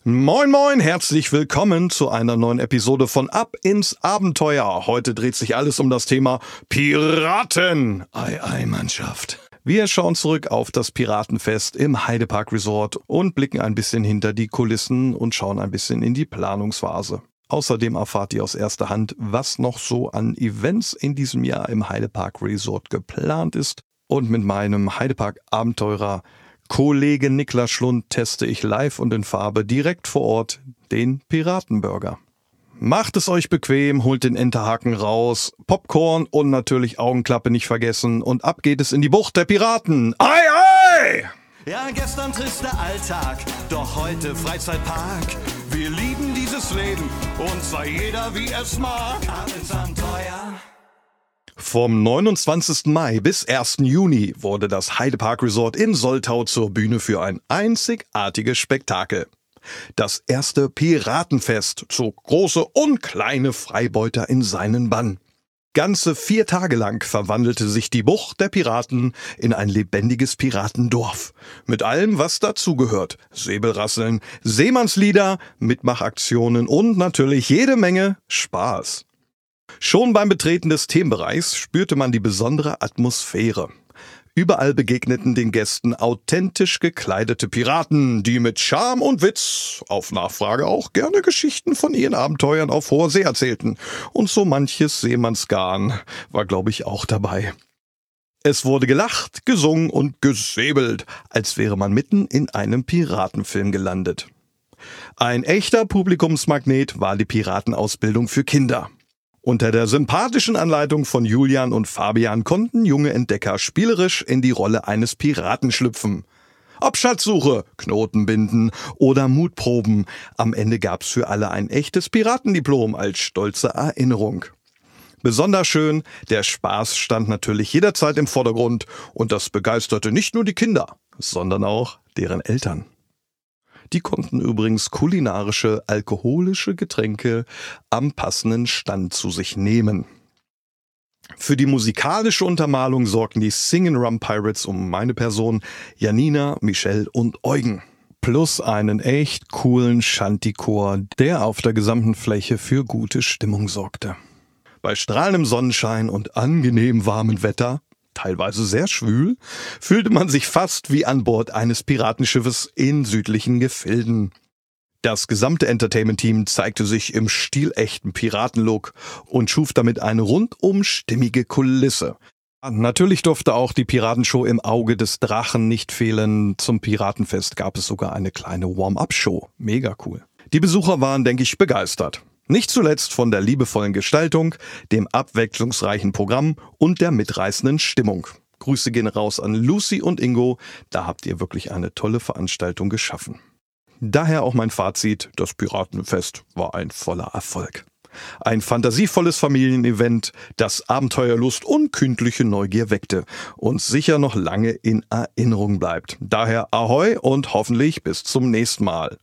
Moin moin, herzlich willkommen zu einer neuen Episode von Ab ins Abenteuer. Heute dreht sich alles um das Thema Piraten. Ei, ei, Mannschaft. Wir schauen zurück auf das Piratenfest im Heidepark Resort und blicken ein bisschen hinter die Kulissen und schauen ein bisschen in die Planungsphase. Außerdem erfahrt ihr aus erster Hand, was noch so an Events in diesem Jahr im Heidepark Resort geplant ist. Und mit meinem Heidepark-Abenteurer Kollege Niklas Schlund teste ich live und in Farbe direkt vor Ort den Piratenburger. Macht es euch bequem, holt den Enterhaken raus, Popcorn und natürlich Augenklappe nicht vergessen und ab geht es in die Bucht der Piraten. Ei, ei! Ja, gestern trister Alltag, doch heute Freizeitpark. Wir lieben dieses Leben und zwar jeder wie es mag. Ab ins Abenteuer. Vom 29. Mai bis 1. Juni wurde das Heidepark Resort in Soltau zur Bühne für ein einzigartiges Spektakel. Das erste Piratenfest zog große und kleine Freibeuter in seinen Bann. Ganze 4 Tage lang verwandelte sich die Bucht der Piraten in ein lebendiges Piratendorf. Mit allem, was dazugehört. Säbelrasseln, Seemannslieder, Mitmachaktionen und natürlich jede Menge Spaß. Schon beim Betreten des Themenbereichs spürte man die besondere Atmosphäre. Überall begegneten den Gästen authentisch gekleidete Piraten, die mit Charme und Witz, auf Nachfrage auch gerne Geschichten von ihren Abenteuern auf hoher See erzählten. Und so manches Seemannsgarn war, glaube ich, auch dabei. Es wurde gelacht, gesungen und gesäbelt, als wäre man mitten in einem Piratenfilm gelandet. Ein echter Publikumsmagnet war die Piratenausbildung für Kinder. Unter der sympathischen Anleitung von Julian und Fabian konnten junge Entdecker spielerisch in die Rolle eines Piraten schlüpfen. Ob Schatzsuche, Knotenbinden oder Mutproben, am Ende gab's für alle ein echtes Piratendiplom als stolze Erinnerung. Besonders schön, der Spaß stand natürlich jederzeit im Vordergrund und das begeisterte nicht nur die Kinder, sondern auch deren Eltern. Die konnten übrigens kulinarische, alkoholische Getränke am passenden Stand zu sich nehmen. Für die musikalische Untermalung sorgten die Singin' Rum Pirates um meine Person, Janina, Michelle und Eugen. Plus einen echt coolen Shanty-Chor, der auf der gesamten Fläche für gute Stimmung sorgte. Bei strahlendem Sonnenschein und angenehm warmem Wetter, teilweise sehr schwül, fühlte man sich fast wie an Bord eines Piratenschiffes in südlichen Gefilden. Das gesamte Entertainment-Team zeigte sich im stilechten Piratenlook und schuf damit eine rundum stimmige Kulisse. Natürlich durfte auch die Piratenshow im Auge des Drachen nicht fehlen. Zum Piratenfest gab es sogar eine kleine Warm-up-Show. Mega cool. Die Besucher waren, denke ich, begeistert. Nicht zuletzt von der liebevollen Gestaltung, dem abwechslungsreichen Programm und der mitreißenden Stimmung. Grüße gehen raus an Lucy und Ingo, da habt ihr wirklich eine tolle Veranstaltung geschaffen. Daher auch mein Fazit, das Piratenfest war ein voller Erfolg. Ein fantasievolles Familienevent, das Abenteuerlust und kindliche Neugier weckte und sicher noch lange in Erinnerung bleibt. Daher Ahoi und hoffentlich bis zum nächsten Mal.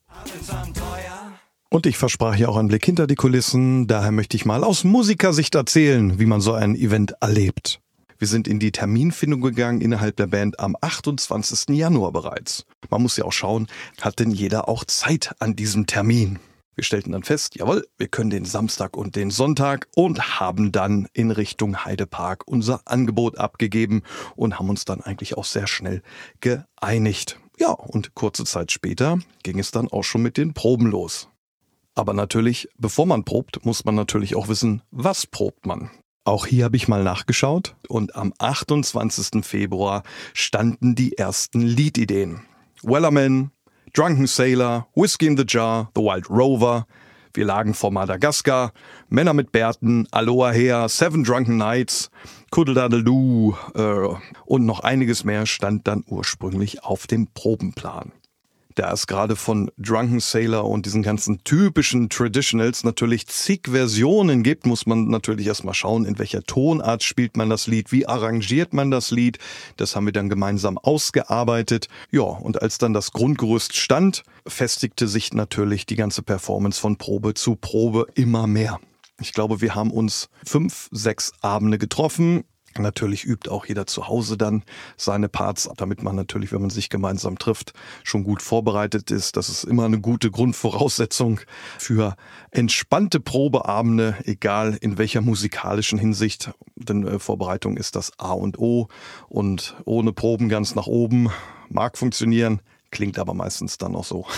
Und ich versprach ja auch einen Blick hinter die Kulissen, daher möchte ich mal aus Musikersicht erzählen, wie man so ein Event erlebt. Wir sind in die Terminfindung gegangen innerhalb der Band am 28. Januar bereits. Man muss ja auch schauen, hat denn jeder auch Zeit an diesem Termin? Wir stellten dann fest, jawohl, wir können den Samstag und den Sonntag und haben dann in Richtung Heidepark unser Angebot abgegeben und haben uns dann eigentlich auch sehr schnell geeinigt. Ja, und kurze Zeit später ging es dann auch schon mit den Proben los. Aber natürlich, bevor man probt, muss man natürlich auch wissen, was probt man. Auch hier habe ich mal nachgeschaut und am 28. Februar standen die ersten Liedideen. Wellerman, Drunken Sailor, Whiskey in the Jar, The Wild Rover, Wir lagen vor Madagaskar, Männer mit Bärten, Aloha Hea, Seven Drunken Nights, Kuddeldaddeldu und noch einiges mehr stand dann ursprünglich auf dem Probenplan. Da es gerade von Drunken Sailor und diesen ganzen typischen Traditionals natürlich zig Versionen gibt, muss man natürlich erstmal schauen, in welcher Tonart spielt man das Lied, wie arrangiert man das Lied. Das haben wir dann gemeinsam ausgearbeitet. Ja, und als dann das Grundgerüst stand, festigte sich natürlich die ganze Performance von Probe zu Probe immer mehr. Ich glaube, wir haben uns 5, 6 Abende getroffen, Natürlich übt auch jeder zu Hause dann seine Parts, damit man natürlich, wenn man sich gemeinsam trifft, schon gut vorbereitet ist. Das ist immer eine gute Grundvoraussetzung für entspannte Probeabende, egal in welcher musikalischen Hinsicht. Denn Vorbereitung ist das A und O und ohne Proben ganz nach oben mag funktionieren, klingt aber meistens dann auch so.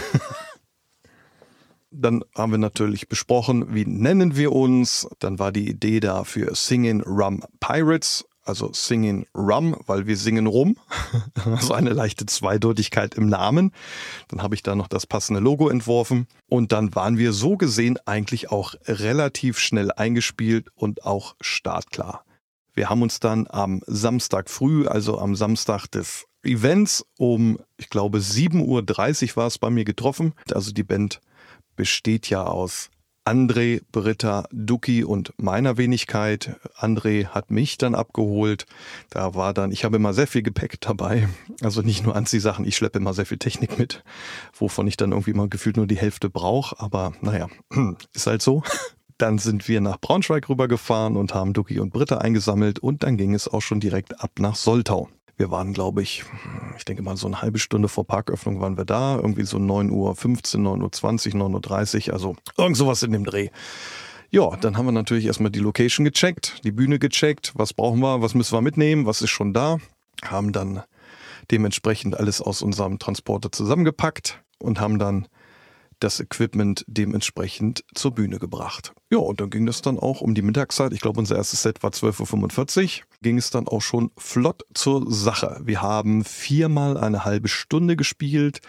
Dann haben wir natürlich besprochen, wie nennen wir uns. Dann war die Idee da für Singin' Rum Pirates, also Singin' Rum, weil wir singen rum. Also eine leichte Zweideutigkeit im Namen. Dann habe ich da noch das passende Logo entworfen. Und dann waren wir so gesehen eigentlich auch relativ schnell eingespielt und auch startklar. Wir haben uns dann am Samstag früh, also am Samstag des Events um, ich glaube 7:30 Uhr war es bei mir getroffen. Also die Band besteht ja aus André, Britta, Duki und meiner Wenigkeit. André hat mich dann abgeholt. Ich habe immer sehr viel Gepäck dabei. Also nicht nur Anziehsachen, ich schleppe immer sehr viel Technik mit, wovon ich dann irgendwie mal gefühlt nur die Hälfte brauche. Aber naja, ist halt so. Dann sind wir nach Braunschweig rübergefahren und haben Duki und Britta eingesammelt und dann ging es auch schon direkt ab nach Soltau. Wir waren, glaube ich denke mal so eine halbe Stunde vor Parköffnung waren wir da, irgendwie so 9:15 Uhr, 9:20 Uhr, 9:30 Uhr, also irgend sowas in dem Dreh. Ja, dann haben wir natürlich erstmal die Location gecheckt, die Bühne gecheckt, was brauchen wir, was müssen wir mitnehmen, was ist schon da, haben dann dementsprechend alles aus unserem Transporter zusammengepackt und haben dann das Equipment dementsprechend zur Bühne gebracht. Ja, und dann ging das dann auch um die Mittagszeit. Ich glaube, unser erstes Set war 12:45 Uhr. Ging es dann auch schon flott zur Sache. Wir haben 4-mal eine halbe Stunde gespielt,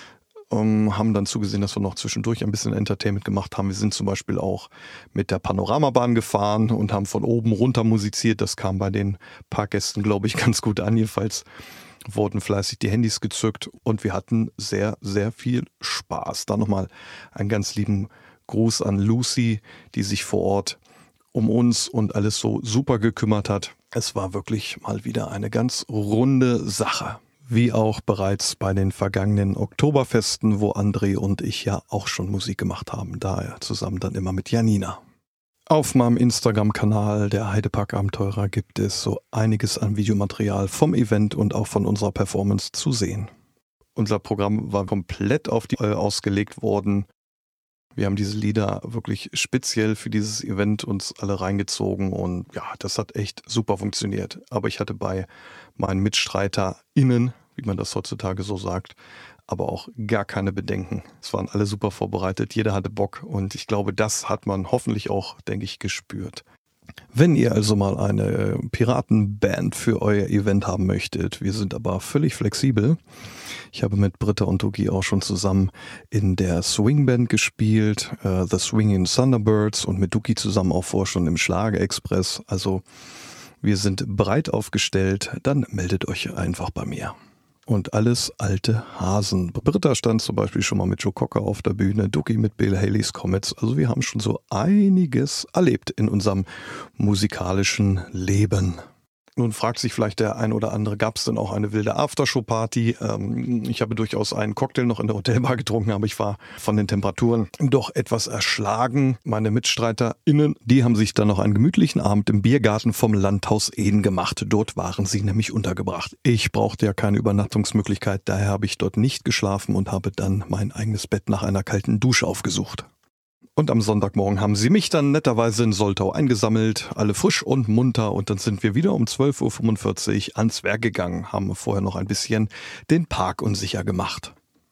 haben dann zugesehen, dass wir noch zwischendurch ein bisschen Entertainment gemacht haben. Wir sind zum Beispiel auch mit der Panoramabahn gefahren und haben von oben runter musiziert. Das kam bei den Parkgästen, glaube ich, ganz gut an. Jedenfalls wurden fleißig die Handys gezückt und wir hatten sehr, sehr viel Spaß. Da nochmal einen ganz lieben Gruß an Lucy, die sich vor Ort um uns und alles so super gekümmert hat. Es war wirklich mal wieder eine ganz runde Sache. Wie auch bereits bei den vergangenen Oktoberfesten, wo André und ich ja auch schon Musik gemacht haben. Daher zusammen dann immer mit Janina. Auf meinem Instagram-Kanal, der Heidepark-Abenteurer, gibt es so einiges an Videomaterial vom Event und auch von unserer Performance zu sehen. Unser Programm war komplett auf die ausgelegt worden. Wir haben diese Lieder wirklich speziell für dieses Event uns alle reingezogen und ja, das hat echt super funktioniert. Aber ich hatte bei meinen MitstreiterInnen, wie man das heutzutage so sagt, aber auch gar keine Bedenken. Es waren alle super vorbereitet, jeder hatte Bock und ich glaube, das hat man hoffentlich auch, denke ich, gespürt. Wenn ihr also mal eine Piratenband für euer Event haben möchtet, wir sind aber völlig flexibel. Ich habe mit Britta und Duki auch schon zusammen in der Swingband gespielt, The Swingin' Thunderbirds und mit Duki zusammen auch vorher schon im Schlagerexpress. Also wir sind breit aufgestellt, dann meldet euch einfach bei mir. Und alles alte Hasen. Britta stand zum Beispiel schon mal mit Joe Cocker auf der Bühne, Duki mit Bill Haley's Comets. Also wir haben schon so einiges erlebt in unserem musikalischen Leben. Nun fragt sich vielleicht der ein oder andere, gab es denn auch eine wilde Aftershow-Party? Ich habe durchaus einen Cocktail noch in der Hotelbar getrunken, aber ich war von den Temperaturen doch etwas erschlagen. Meine MitstreiterInnen, die haben sich dann noch einen gemütlichen Abend im Biergarten vom Landhaus Eden gemacht. Dort waren sie nämlich untergebracht. Ich brauchte ja keine Übernachtungsmöglichkeit, daher habe ich dort nicht geschlafen und habe dann mein eigenes Bett nach einer kalten Dusche aufgesucht. Und am Sonntagmorgen haben sie mich dann netterweise in Soltau eingesammelt, alle frisch und munter und dann sind wir wieder um 12:45 Uhr ans Werk gegangen, haben vorher noch ein bisschen den Park unsicher gemacht.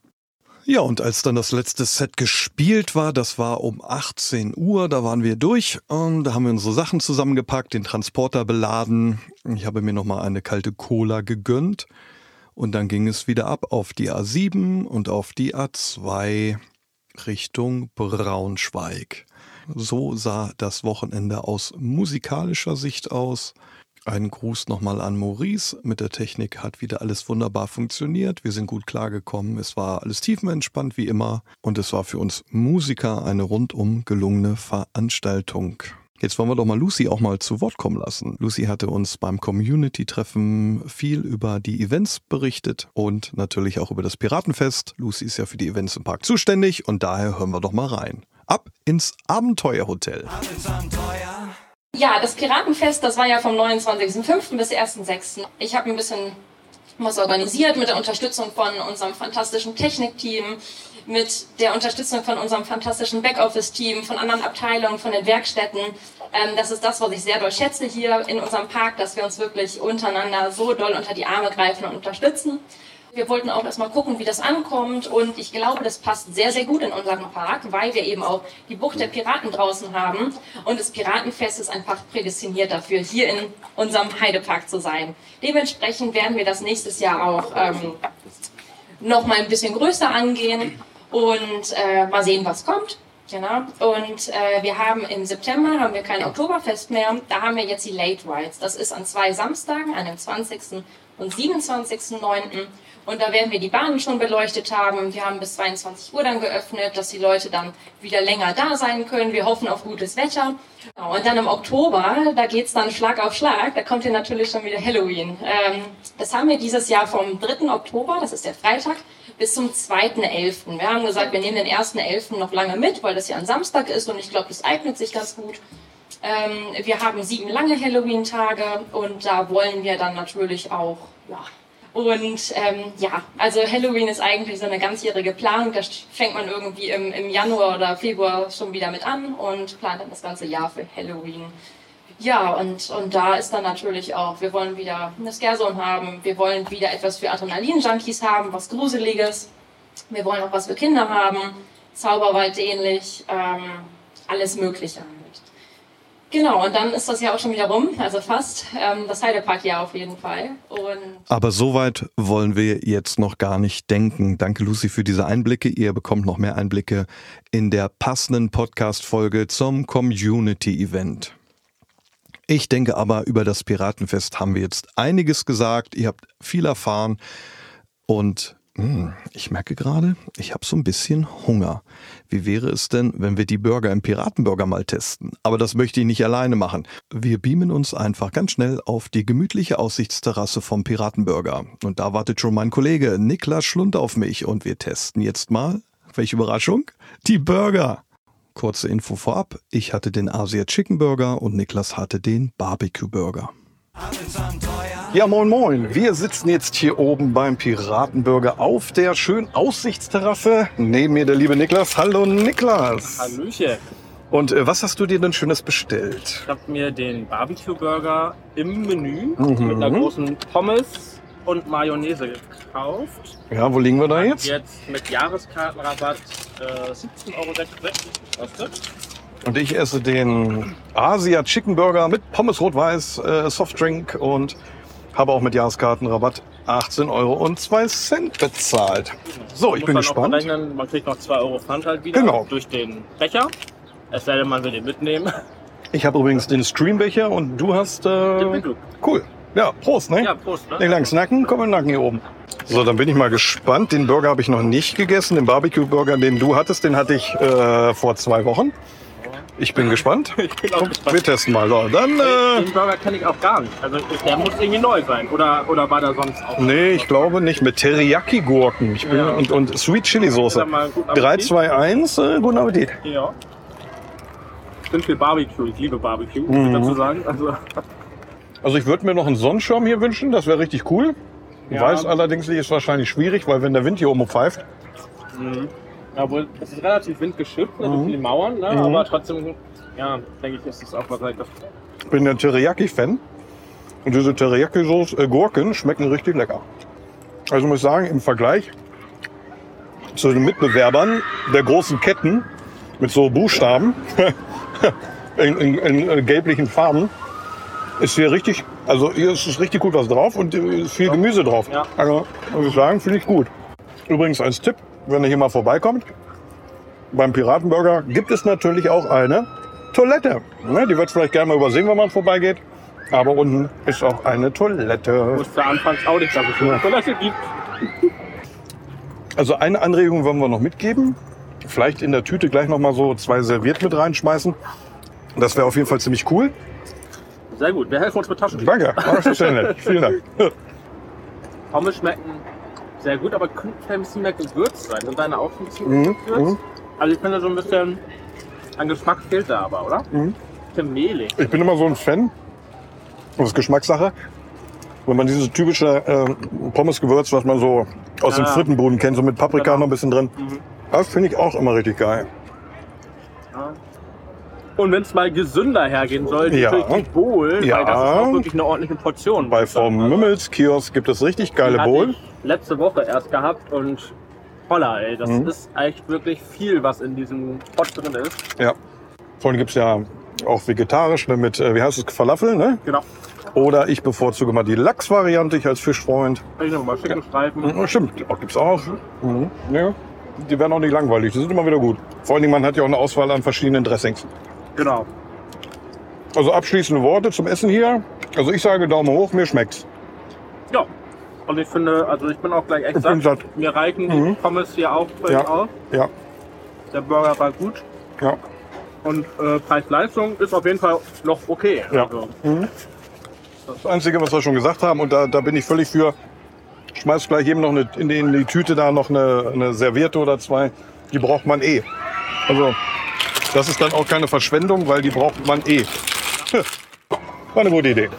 Ja, und als dann das letzte Set gespielt war, das war um 18 Uhr, da waren wir durch und da haben wir unsere Sachen zusammengepackt, den Transporter beladen. Ich habe mir nochmal eine kalte Cola gegönnt und dann ging es wieder ab auf die A7 und auf die A2. Richtung Braunschweig. So sah das Wochenende aus musikalischer Sicht aus. Einen Gruß nochmal an Maurice. Mit der Technik hat wieder alles wunderbar funktioniert. Wir sind gut klargekommen. Es war alles tiefenentspannt wie immer. Und es war für uns Musiker eine rundum gelungene Veranstaltung. Jetzt wollen wir doch mal Lucy auch mal zu Wort kommen lassen. Lucy hatte uns beim Community-Treffen viel über die Events berichtet und natürlich auch über das Piratenfest. Lucy ist ja für die Events im Park zuständig und daher hören wir doch mal rein. Ab ins Abenteuerhotel. Ab ins Abenteuer. Ja, das Piratenfest, das war ja vom 29.05. bis 1.06. Ich habe ein bisschen was organisiert mit der Unterstützung von unserem fantastischen Technikteam, mit der Unterstützung von unserem fantastischen Backoffice-Team, von anderen Abteilungen, von den Werkstätten. Das ist das, was ich sehr doll schätze hier in unserem Park, dass wir uns wirklich untereinander so doll unter die Arme greifen und unterstützen. Wir wollten auch erstmal gucken, wie das ankommt, und ich glaube, das passt sehr, sehr gut in unseren Park, weil wir eben auch die Bucht der Piraten draußen haben, und das Piratenfest ist einfach prädestiniert dafür, hier in unserem Heidepark zu sein. Dementsprechend werden wir das nächstes Jahr auch noch mal ein bisschen größer angehen und mal sehen, was kommt. Genau. Und wir haben im September haben wir kein Oktoberfest mehr, da haben wir jetzt die Late Rides. Das ist an 2 Samstagen, an dem 20. und 27.09. Und da werden wir die Bahnen schon beleuchtet haben. Wir haben bis 22 Uhr dann geöffnet, dass die Leute dann wieder länger da sein können. Wir hoffen auf gutes Wetter. Und dann im Oktober, da geht's dann Schlag auf Schlag. Da kommt ja natürlich schon wieder Halloween. Das haben wir dieses Jahr vom 3. Oktober, das ist der Freitag, bis zum 2.11. Wir haben gesagt, wir nehmen den 1.11. noch lange mit, weil das ja ein Samstag ist und ich glaube, das eignet sich ganz gut. Wir haben 7 lange Halloween-Tage und da wollen wir dann natürlich auch, ja. Und also Halloween ist eigentlich so eine ganzjährige Planung. Da fängt man irgendwie im Januar oder Februar schon wieder mit an und plant dann das ganze Jahr für Halloween. Ja, und da ist dann natürlich auch, wir wollen wieder eine Scare-Zone haben, wir wollen wieder etwas für Adrenalin-Junkies haben, was Gruseliges. Wir wollen auch was für Kinder haben, Zauberwald ähnlich, alles Mögliche. Genau, und dann ist das ja auch schon wieder rum, also fast. Das Heidepark-Jahr auf jeden Fall. Aber so weit wollen wir jetzt noch gar nicht denken. Danke, Lucy, für diese Einblicke. Ihr bekommt noch mehr Einblicke in der passenden Podcast-Folge zum Community-Event. Ich denke aber, über das Piratenfest haben wir jetzt einiges gesagt. Ihr habt viel erfahren und ich merke gerade, ich habe so ein bisschen Hunger. Wie wäre es denn, wenn wir die Burger im Piratenburger mal testen? Aber das möchte ich nicht alleine machen. Wir beamen uns einfach ganz schnell auf die gemütliche Aussichtsterrasse vom Piratenburger. Und da wartet schon mein Kollege Niklas Schlund auf mich. Und wir testen jetzt mal, welche Überraschung, die Burger. Kurze Info vorab, ich hatte den Asia Chicken Burger und Niklas hatte den Barbecue Burger. Ja, moin moin. Wir sitzen jetzt hier oben beim Piratenburger auf der schönen Aussichtsterrasse. Neben mir der liebe Niklas. Hallo Niklas. Hallöchen. Und was hast du dir denn Schönes bestellt? Ich habe mir den Barbecue-Burger im Menü mit einer großen Pommes und Mayonnaise gekauft. Ja, wo liegen wir da jetzt? Jetzt mit Jahreskartenrabatt 17,66 € kostet. Und ich esse den Asia Chicken Burger mit Pommes rot-weiß, Softdrink und habe auch mit Jahreskartenrabatt 18,02 € bezahlt. So, ich bin gespannt. Man kriegt noch 2 € Pfand halt wieder durch den Becher. Es sei denn, man will den mitnehmen. Ich habe übrigens den Streambecher und du hast... Cool. Ja, Prost, ne? Ja, Prost, ne? Den langen Snacken, komm in den Nacken hier oben. So, dann bin ich mal gespannt. Den Burger habe ich noch nicht gegessen. Den Barbecue-Burger, den du hattest, den hatte ich vor 2 Wochen. Ich bin gespannt. Ich bin auch gespannt. Wir testen mal. So, dann, den Burger kenne ich auch gar nicht. Also der muss irgendwie neu sein. Oder war der sonst auch? Nee, ich glaube nicht. Mit Teriyaki-Gurken und Sweet Chili Soße. 3, 2, 1, guten Appetit. Ja. Ich bin für Barbecue. Ich liebe Barbecue, muss ich dazu sagen. Also ich würde mir noch einen Sonnenschirm hier wünschen. Das wäre richtig cool. Ich weiß allerdings, ist wahrscheinlich schwierig, weil wenn der Wind hier oben pfeift. Obwohl, es ist relativ windgeschützt, also die Mauern, ne? Aber trotzdem, ja, denke ich, ist es auch was das. Ich bin ein Teriyaki-Fan und diese Teriyaki-Gurken schmecken richtig lecker. Also muss ich sagen, im Vergleich zu den Mitbewerbern der großen Ketten mit so Buchstaben in gelblichen Farben ist hier richtig, also hier ist richtig gut was drauf und viel Gemüse drauf. Ja. Also muss ich sagen, finde ich gut. Übrigens als Tipp, wenn ihr hier mal vorbeikommt, beim Piratenburger gibt es natürlich auch eine Toilette. Die wird vielleicht gerne mal übersehen, wenn man vorbeigeht. Aber unten ist auch eine Toilette. Ich wusste anfangs auch nicht, dass es eine Toilette gibt. Also eine Anregung wollen wir noch mitgeben. Vielleicht in der Tüte gleich noch mal so 2 Serviert mit reinschmeißen. Das wäre auf jeden Fall ziemlich cool. Sehr gut, wir helfen uns mit Taschen. Danke, das ist sehr nett. Vielen Dank. Pommes schmecken sehr gut, aber könnte ein bisschen mehr gewürzt sein. Sind deine auch ein bisschen gewürzt? Also ich finde so ein bisschen, an Geschmack fehlt da aber, oder? bisschen mehlig. Ich bin immer so ein Fan, das ist Geschmackssache, wenn man dieses typische Pommesgewürz, was man so aus den Frittenbuden kennt, so mit Paprika noch ein bisschen drin, das finde ich auch immer richtig geil. Ja. Und wenn es mal gesünder hergehen soll, natürlich die Bowl, weil das ist auch wirklich eine ordentliche Portion. Bei Frau Mümmels Kiosk gibt es richtig geile Bowl. Ich letzte Woche erst gehabt und holla, ey, das ist echt wirklich viel, was in diesem Pot drin ist. Ja. Vorhin gibt es ja auch vegetarisch, ne, mit, wie heißt es, Falafel, ne? Genau. Oder ich bevorzuge mal die Lachs-Variante, ich als Fischfreund. Ich nehme mal Schinkenstreifen. Ja, stimmt, gibt's auch. Ja. Die werden auch nicht langweilig, die sind immer wieder gut. Vor allen Dingen, man hat ja auch eine Auswahl an verschiedenen Dressings. Genau. Also abschließende Worte zum Essen hier. Also ich sage Daumen hoch, mir schmeckt's. Ja. Und ich finde, also ich bin auch gleich echt satt. Mir reichen die Pommes hier auch völlig aus. Ja. Der Burger war gut. Ja. Und Preis-Leistung ist auf jeden Fall noch okay. Ja. Also. Das Einzige, was wir schon gesagt haben, und da bin ich völlig für, schmeiß gleich jedem noch in die Tüte da noch eine Serviette oder zwei. Die braucht man eh. Also das ist dann auch keine Verschwendung, weil die braucht man eh. War eine gute Idee.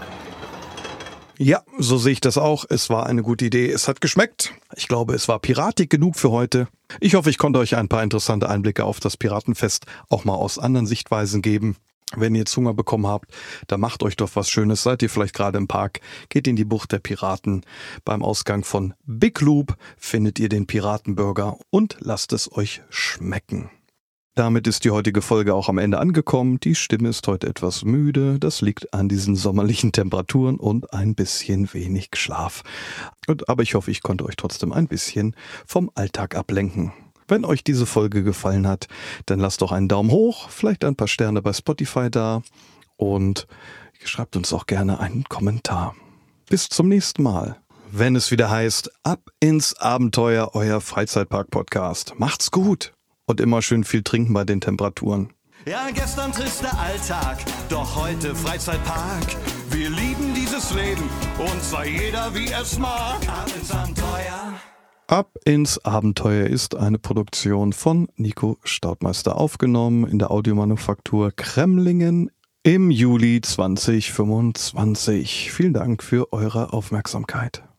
Ja, so sehe ich das auch. Es war eine gute Idee. Es hat geschmeckt. Ich glaube, es war piratig genug für heute. Ich hoffe, ich konnte euch ein paar interessante Einblicke auf das Piratenfest auch mal aus anderen Sichtweisen geben. Wenn ihr jetzt Hunger bekommen habt, dann macht euch doch was Schönes. Seid ihr vielleicht gerade im Park, geht in die Bucht der Piraten. Beim Ausgang von Big Loop findet ihr den Piratenburger und lasst es euch schmecken. Damit ist die heutige Folge auch am Ende angekommen. Die Stimme ist heute etwas müde. Das liegt an diesen sommerlichen Temperaturen und ein bisschen wenig Schlaf. Aber ich hoffe, ich konnte euch trotzdem ein bisschen vom Alltag ablenken. Wenn euch diese Folge gefallen hat, dann lasst doch einen Daumen hoch, vielleicht ein paar Sterne bei Spotify da und schreibt uns auch gerne einen Kommentar. Bis zum nächsten Mal, wenn es wieder heißt, ab ins Abenteuer, euer Freizeitpark-Podcast. Macht's gut! Und immer schön viel trinken bei den Temperaturen. Ja, gestern trister Alltag, doch heute Freizeitpark. Wir lieben dieses Leben und sei jeder wie es mag. Ab ins Abenteuer. Ab ins Abenteuer ist eine Produktion von Nico Staudmeister aufgenommen in der Audiomanufaktur Kremlingen im Juli 2025. Vielen Dank für eure Aufmerksamkeit.